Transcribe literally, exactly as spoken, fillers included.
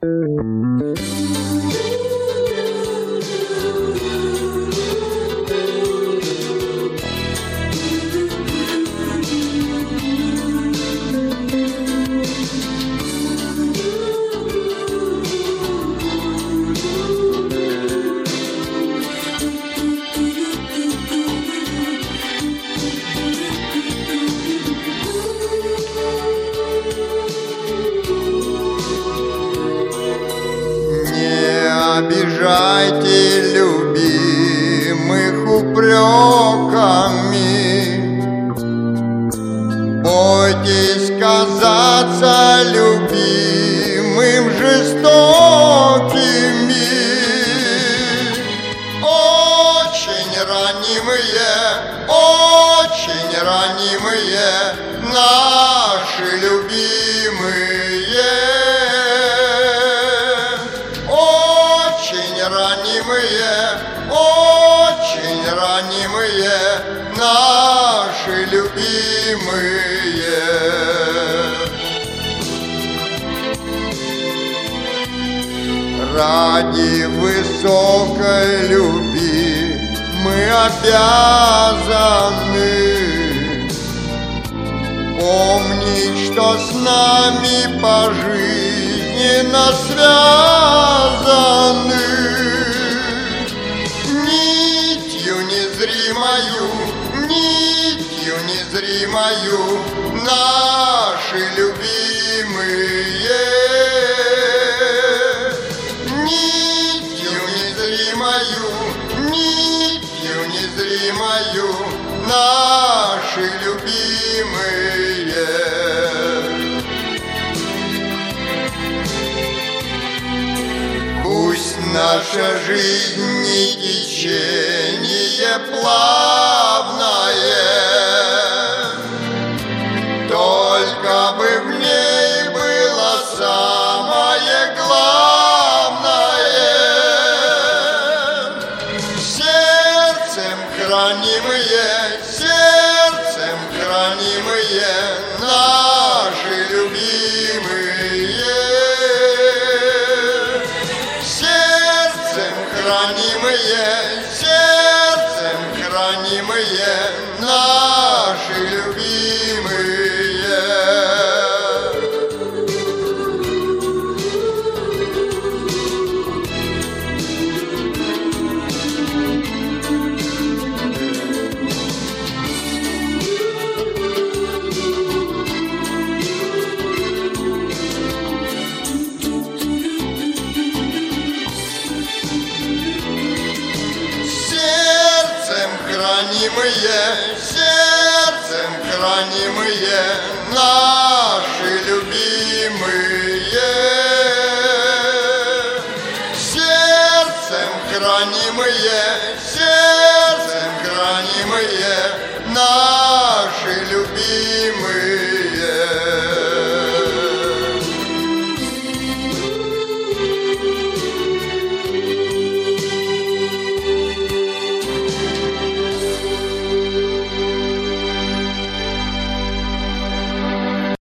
Обижайте любимых упреками, бойтесь казаться любимым жестокими. Очень ранимые, очень ранимые наши любимые. Ранимые, очень ранимые наши любимые. Ради высокой любви мы обязаны помнить, что с нами пожизненно связаны. Незримою, нитью незримою наши любимые, нитью незримою, нитью незримою наши любимые. Пусть наша жизнь не течение плавное, только бы в ней было самое главное. Сердцем хранимые, сердцем хранимые наши любимые. Сердцем хранимые, сердцем хранимые наши любимые. Хранимые, сердцем хранимые наши любимые. Сердцем хранимые, сердцем хранимые наши любимые.